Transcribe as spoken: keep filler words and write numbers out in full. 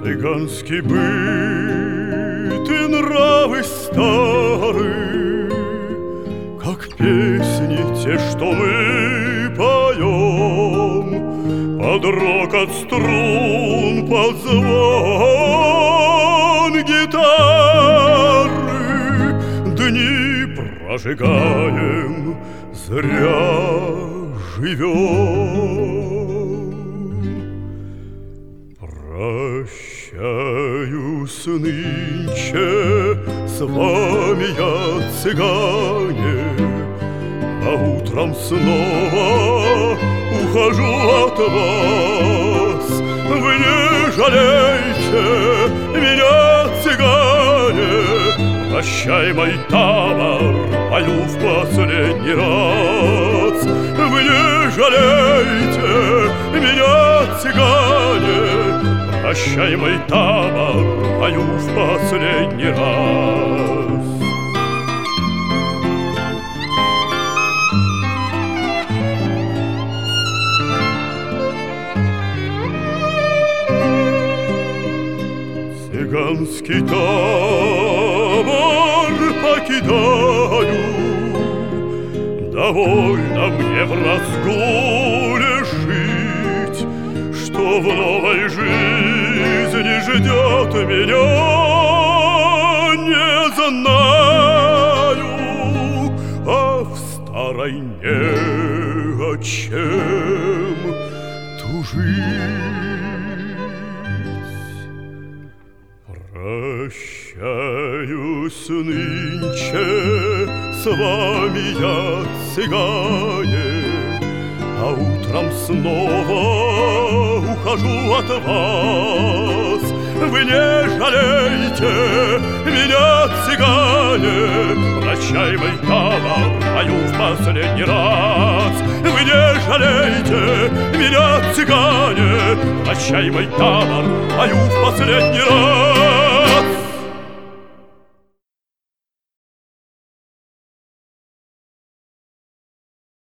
Цыганский быт и нравы старые, как песни те, что мы поем, под рокот струн, под звон гитары. Дни прожигаем, зря живем. Прощаюсь нынче с вами, я, цыгане, а утром снова ухожу от вас. Вы не жалейте меня, цыгане, прощай, мой табор, пою в последний раз. Вы не жалейте меня, цыгане, прощай, мой табор, пою в последний раз. Цыганский табор покидаю, довольно мне в разгуле жить, что в новой жизни ждет меня, не знаю, а в старой не о чем тужить. Прощаюсь нынче с вами, я, цыгане, а утром снова ухожу от вас. Вы не жалейте меня, цыгане, прощай, мой табор, пою в последний раз. Вы не жалейте меня, цыгане, прощай, мой табор, пою в последний раз.